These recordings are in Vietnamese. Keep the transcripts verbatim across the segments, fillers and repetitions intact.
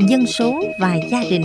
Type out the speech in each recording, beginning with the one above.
dân số và gia đình.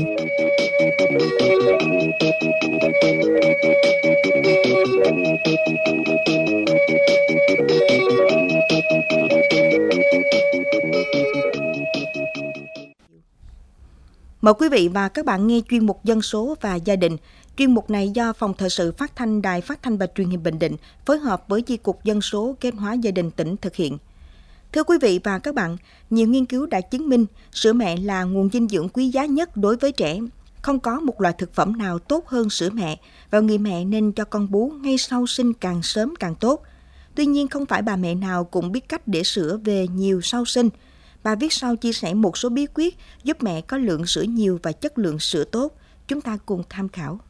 Mời quý vị và các bạn nghe chuyên mục Dân số và gia đình. Chuyên mục này do Phòng Thời sự Phát thanh Đài Phát thanh và Truyền hình Bình Định phối hợp với Chi cục Dân số Kế hoạch hóa gia đình tỉnh thực hiện. Thưa quý vị và các bạn, nhiều nghiên cứu đã chứng minh sữa mẹ là nguồn dinh dưỡng quý giá nhất đối với trẻ. Không có một loại thực phẩm nào tốt hơn sữa mẹ và người mẹ nên cho con bú ngay sau sinh càng sớm càng tốt. Tuy nhiên, không phải bà mẹ nào cũng biết cách để sữa về nhiều sau sinh. Bà viết sau chia sẻ một số bí quyết giúp mẹ có lượng sữa nhiều và chất lượng sữa tốt. Chúng ta cùng tham khảo.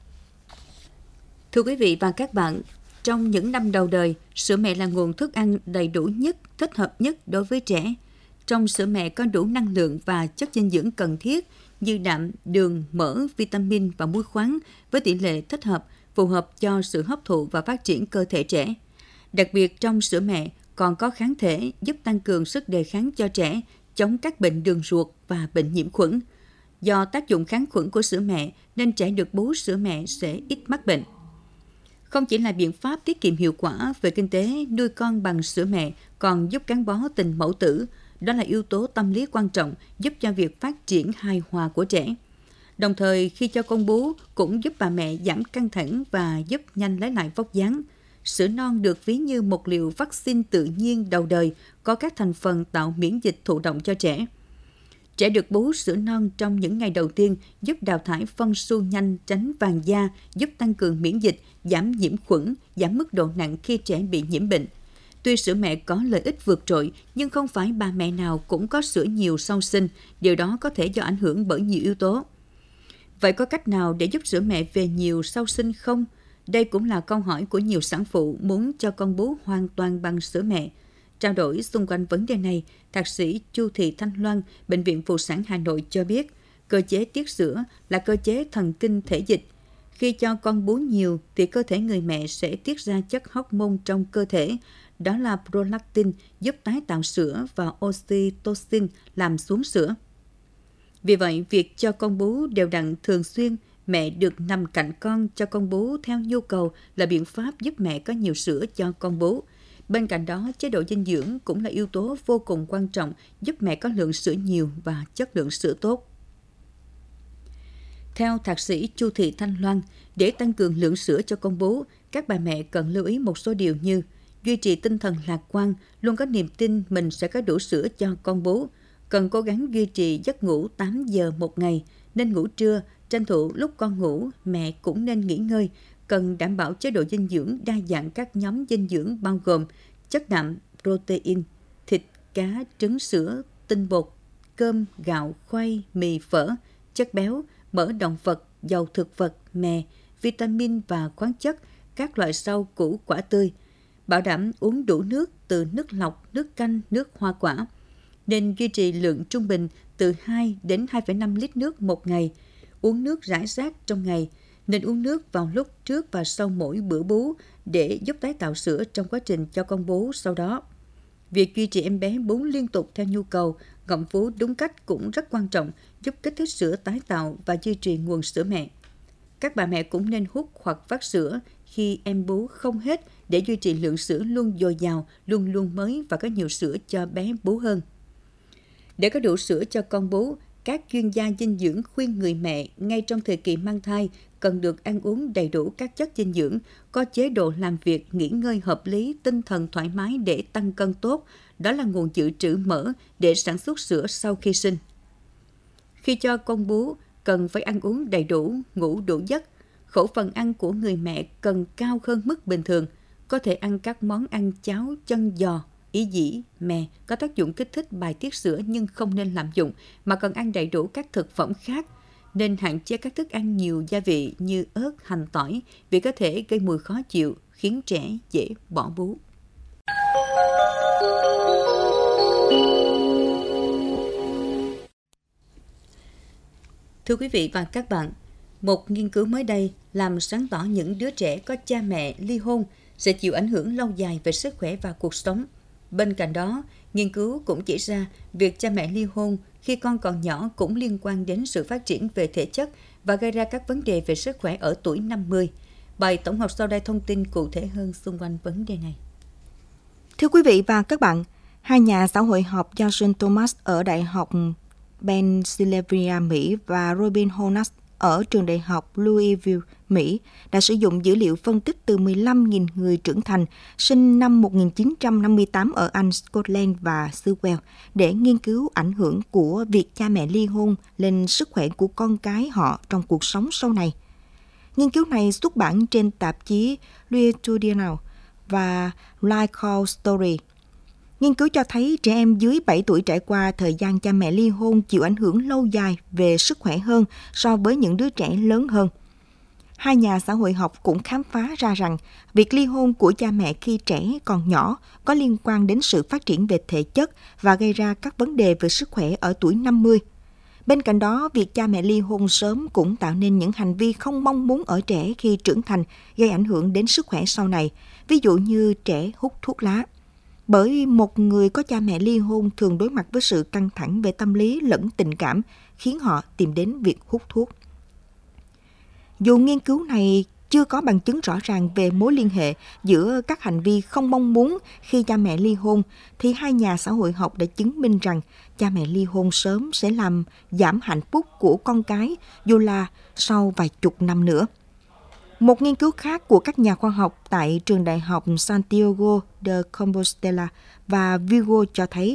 Thưa quý vị và các bạn, trong những năm đầu đời, sữa mẹ là nguồn thức ăn đầy đủ nhất, thích hợp nhất đối với trẻ. Trong sữa mẹ có đủ năng lượng và chất dinh dưỡng cần thiết như đạm, đường, mỡ, vitamin và muối khoáng với tỷ lệ thích hợp, phù hợp cho sự hấp thụ và phát triển cơ thể trẻ. Đặc biệt trong sữa mẹ còn có kháng thể giúp tăng cường sức đề kháng cho trẻ, chống các bệnh đường ruột và bệnh nhiễm khuẩn. Do tác dụng kháng khuẩn của sữa mẹ nên trẻ được bú sữa mẹ sẽ ít mắc bệnh. Không chỉ là biện pháp tiết kiệm hiệu quả về kinh tế, nuôi con bằng sữa mẹ còn giúp gắn bó tình mẫu tử. Đó là yếu tố tâm lý quan trọng giúp cho việc phát triển hài hòa của trẻ. Đồng thời, khi cho con bú cũng giúp bà mẹ giảm căng thẳng và giúp nhanh lấy lại vóc dáng. Sữa non được ví như một liều vaccine tự nhiên đầu đời, có các thành phần tạo miễn dịch thụ động cho trẻ. Trẻ được bú sữa non trong những ngày đầu tiên giúp đào thải phân xu nhanh, tránh vàng da, giúp tăng cường miễn dịch, giảm nhiễm khuẩn, giảm mức độ nặng khi trẻ bị nhiễm bệnh. Tuy sữa mẹ có lợi ích vượt trội, nhưng không phải bà mẹ nào cũng có sữa nhiều sau sinh, điều đó có thể do ảnh hưởng bởi nhiều yếu tố. Vậy có cách nào để giúp sữa mẹ về nhiều sau sinh không? Đây cũng là câu hỏi của nhiều sản phụ muốn cho con bú hoàn toàn bằng sữa mẹ. Trao đổi xung quanh vấn đề này, Thạc sĩ Chu Thị Thanh Loan, Bệnh viện Phụ sản Hà Nội cho biết, cơ chế tiết sữa là cơ chế thần kinh thể dịch. Khi cho con bú nhiều thì cơ thể người mẹ sẽ tiết ra chất hormone trong cơ thể, đó là prolactin giúp tái tạo sữa và oxytocin làm xuống sữa. Vì vậy, việc cho con bú đều đặn thường xuyên, mẹ được nằm cạnh con cho con bú theo nhu cầu là biện pháp giúp mẹ có nhiều sữa cho con bú. Bên cạnh đó, chế độ dinh dưỡng cũng là yếu tố vô cùng quan trọng giúp mẹ có lượng sữa nhiều và chất lượng sữa tốt. Theo Thạc sĩ Chu Thị Thanh Loan, để tăng cường lượng sữa cho con bú, các bà mẹ cần lưu ý một số điều như duy trì tinh thần lạc quan, luôn có niềm tin mình sẽ có đủ sữa cho con bú. Cần cố gắng duy trì giấc ngủ tám giờ một ngày, nên ngủ trưa, tranh thủ lúc con ngủ, mẹ cũng nên nghỉ ngơi. Cần đảm bảo chế độ dinh dưỡng đa dạng các nhóm dinh dưỡng bao gồm chất đạm, protein, thịt, cá, trứng, sữa, tinh bột, cơm, gạo, khoai, mì, phở, chất béo, mỡ động vật, dầu thực vật, mè, vitamin và khoáng chất, các loại rau củ quả tươi. Bảo đảm uống đủ nước từ nước lọc, nước canh, nước hoa quả. Nên duy trì lượng trung bình từ hai đến hai phẩy năm lít nước một ngày. Uống nước rải rác trong ngày. Nên uống nước vào lúc trước và sau mỗi bữa bú để giúp tái tạo sữa trong quá trình cho con bú sau đó. Việc duy trì em bé bú liên tục theo nhu cầu, ngậm vú đúng cách cũng rất quan trọng, giúp kích thích sữa tái tạo và duy trì nguồn sữa mẹ. Các bà mẹ cũng nên hút hoặc vắt sữa khi em bú không hết để duy trì lượng sữa luôn dồi dào, luôn luôn mới và có nhiều sữa cho bé bú hơn. Để có đủ sữa cho con bú, các chuyên gia dinh dưỡng khuyên người mẹ ngay trong thời kỳ mang thai cần được ăn uống đầy đủ các chất dinh dưỡng, có chế độ làm việc, nghỉ ngơi hợp lý, tinh thần thoải mái để tăng cân tốt. Đó là nguồn dự trữ mỡ để sản xuất sữa sau khi sinh. Khi cho con bú, cần phải ăn uống đầy đủ, ngủ đủ giấc. Khẩu phần ăn của người mẹ cần cao hơn mức bình thường. Có thể ăn các món ăn cháo, chân giò, ý dĩ, mè có tác dụng kích thích bài tiết sữa nhưng không nên lạm dụng, mà cần ăn đầy đủ các thực phẩm khác. Nên hạn chế các thức ăn nhiều gia vị như ớt, hành, tỏi vì có thể gây mùi khó chịu, khiến trẻ dễ bỏ bú. Thưa quý vị và các bạn, một nghiên cứu mới đây làm sáng tỏ những đứa trẻ có cha mẹ ly hôn sẽ chịu ảnh hưởng lâu dài về sức khỏe và cuộc sống. Bên cạnh đó, nghiên cứu cũng chỉ ra việc cha mẹ ly hôn khi con còn nhỏ cũng liên quan đến sự phát triển về thể chất và gây ra các vấn đề về sức khỏe ở tuổi năm mươi. Bài tổng hợp sau đây thông tin cụ thể hơn xung quanh vấn đề này. Thưa quý vị và các bạn, hai nhà xã hội học Jason Thomas ở Đại học Pennsylvania, Mỹ và Robin Honus ở trường đại học Louisville, Mỹ đã sử dụng dữ liệu phân tích từ mười lăm nghìn người trưởng thành sinh năm một nghìn chín trăm năm mươi tám ở Anh, Scotland và xứ Wales để nghiên cứu ảnh hưởng của việc cha mẹ ly hôn lên sức khỏe của con cái họ trong cuộc sống sau này. Nghiên cứu này xuất bản trên tạp chí Longitudinal và Life Story. Nghiên cứu cho thấy trẻ em dưới bảy tuổi trải qua thời gian cha mẹ ly hôn chịu ảnh hưởng lâu dài về sức khỏe hơn so với những đứa trẻ lớn hơn. Hai nhà xã hội học cũng khám phá ra rằng việc ly hôn của cha mẹ khi trẻ còn nhỏ có liên quan đến sự phát triển về thể chất và gây ra các vấn đề về sức khỏe ở tuổi năm mươi. Bên cạnh đó, việc cha mẹ ly hôn sớm cũng tạo nên những hành vi không mong muốn ở trẻ khi trưởng thành, gây ảnh hưởng đến sức khỏe sau này, ví dụ như trẻ hút thuốc lá. Bởi một người có cha mẹ ly hôn thường đối mặt với sự căng thẳng về tâm lý lẫn tình cảm, khiến họ tìm đến việc hút thuốc. Dù nghiên cứu này chưa có bằng chứng rõ ràng về mối liên hệ giữa các hành vi không mong muốn khi cha mẹ ly hôn, thì hai nhà xã hội học đã chứng minh rằng cha mẹ ly hôn sớm sẽ làm giảm hạnh phúc của con cái, dù là sau vài chục năm nữa. Một nghiên cứu khác của các nhà khoa học tại trường đại học Santiago de Compostela và Vigo cho thấy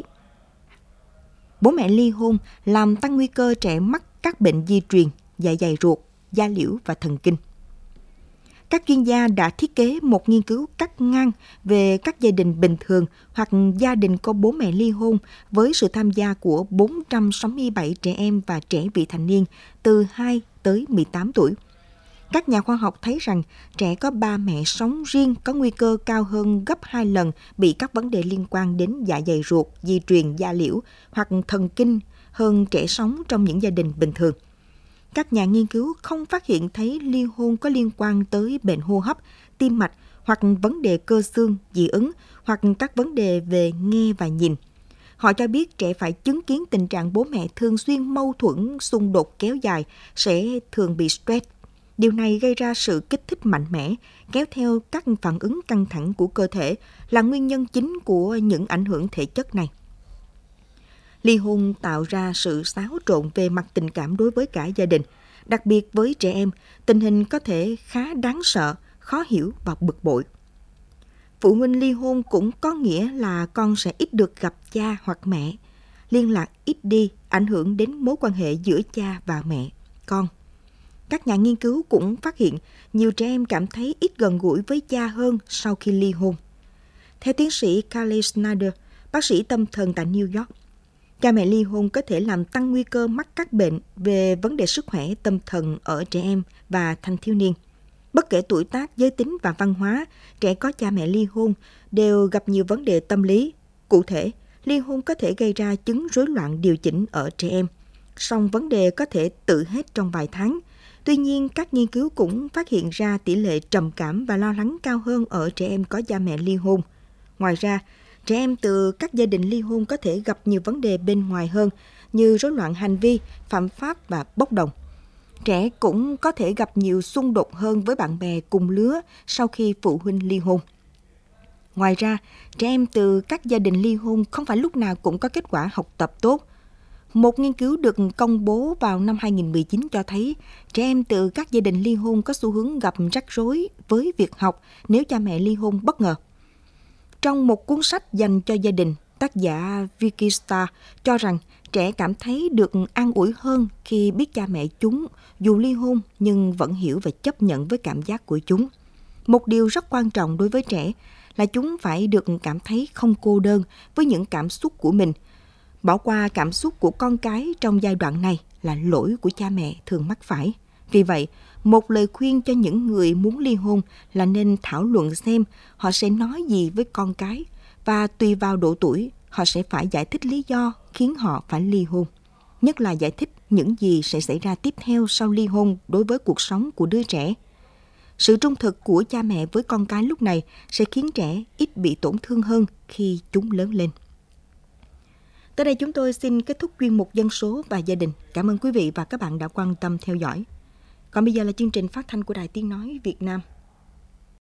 bố mẹ ly hôn làm tăng nguy cơ trẻ mắc các bệnh di truyền, dạ dày ruột, da liễu và thần kinh. Các chuyên gia đã thiết kế một nghiên cứu cắt ngang về các gia đình bình thường hoặc gia đình có bố mẹ ly hôn với sự tham gia của bốn trăm sáu mươi bảy trẻ em và trẻ vị thành niên từ hai tới mười tám tuổi. Các nhà khoa học thấy rằng trẻ có ba mẹ sống riêng có nguy cơ cao hơn gấp hai lần bị các vấn đề liên quan đến dạ dày ruột, di truyền, da liễu hoặc thần kinh hơn trẻ sống trong những gia đình bình thường. Các nhà nghiên cứu không phát hiện thấy ly hôn có liên quan tới bệnh hô hấp, tim mạch hoặc vấn đề cơ xương, dị ứng hoặc các vấn đề về nghe và nhìn. Họ cho biết trẻ phải chứng kiến tình trạng bố mẹ thường xuyên mâu thuẫn, xung đột kéo dài sẽ thường bị stress. Điều này gây ra sự kích thích mạnh mẽ, kéo theo các phản ứng căng thẳng của cơ thể là nguyên nhân chính của những ảnh hưởng thể chất này. Ly hôn tạo ra sự xáo trộn về mặt tình cảm đối với cả gia đình. Đặc biệt với trẻ em, tình hình có thể khá đáng sợ, khó hiểu và bực bội. Phụ huynh ly hôn cũng có nghĩa là con sẽ ít được gặp cha hoặc mẹ. Liên lạc ít đi, ảnh hưởng đến mối quan hệ giữa cha và mẹ, con. Các nhà nghiên cứu cũng phát hiện nhiều trẻ em cảm thấy ít gần gũi với cha hơn sau khi ly hôn. Theo tiến sĩ Carly Snyder, bác sĩ tâm thần tại New York, cha mẹ ly hôn có thể làm tăng nguy cơ mắc các bệnh về vấn đề sức khỏe tâm thần ở trẻ em và thanh thiếu niên. Bất kể tuổi tác, giới tính và văn hóa, trẻ có cha mẹ ly hôn đều gặp nhiều vấn đề tâm lý. Cụ thể, ly hôn có thể gây ra chứng rối loạn điều chỉnh ở trẻ em. Song vấn đề có thể tự hết trong vài tháng. Tuy nhiên, các nghiên cứu cũng phát hiện ra tỷ lệ trầm cảm và lo lắng cao hơn ở trẻ em có cha mẹ ly hôn. Ngoài ra, trẻ em từ các gia đình ly hôn có thể gặp nhiều vấn đề bên ngoài hơn như rối loạn hành vi, phạm pháp và bốc đồng. Trẻ cũng có thể gặp nhiều xung đột hơn với bạn bè cùng lứa sau khi phụ huynh ly hôn. Ngoài ra, trẻ em từ các gia đình ly hôn không phải lúc nào cũng có kết quả học tập tốt. Một nghiên cứu được công bố vào năm hai không một chín cho thấy trẻ em từ các gia đình ly hôn có xu hướng gặp rắc rối với việc học nếu cha mẹ ly hôn bất ngờ. Trong một cuốn sách dành cho gia đình, tác giả Vicky Starr cho rằng trẻ cảm thấy được an ủi hơn khi biết cha mẹ chúng dù ly hôn nhưng vẫn hiểu và chấp nhận với cảm giác của chúng. Một điều rất quan trọng đối với trẻ là chúng phải được cảm thấy không cô đơn với những cảm xúc của mình. Bỏ qua cảm xúc của con cái trong giai đoạn này là lỗi của cha mẹ thường mắc phải. Vì vậy, một lời khuyên cho những người muốn ly hôn là nên thảo luận xem họ sẽ nói gì với con cái và tùy vào độ tuổi, họ sẽ phải giải thích lý do khiến họ phải ly hôn. Nhất là giải thích những gì sẽ xảy ra tiếp theo sau ly hôn đối với cuộc sống của đứa trẻ. Sự trung thực của cha mẹ với con cái lúc này sẽ khiến trẻ ít bị tổn thương hơn khi chúng lớn lên. Tới đây chúng tôi xin kết thúc chuyên mục Dân số và gia đình. Cảm ơn quý vị và các bạn đã quan tâm theo dõi. Còn bây giờ là chương trình phát thanh của Đài Tiếng Nói Việt Nam.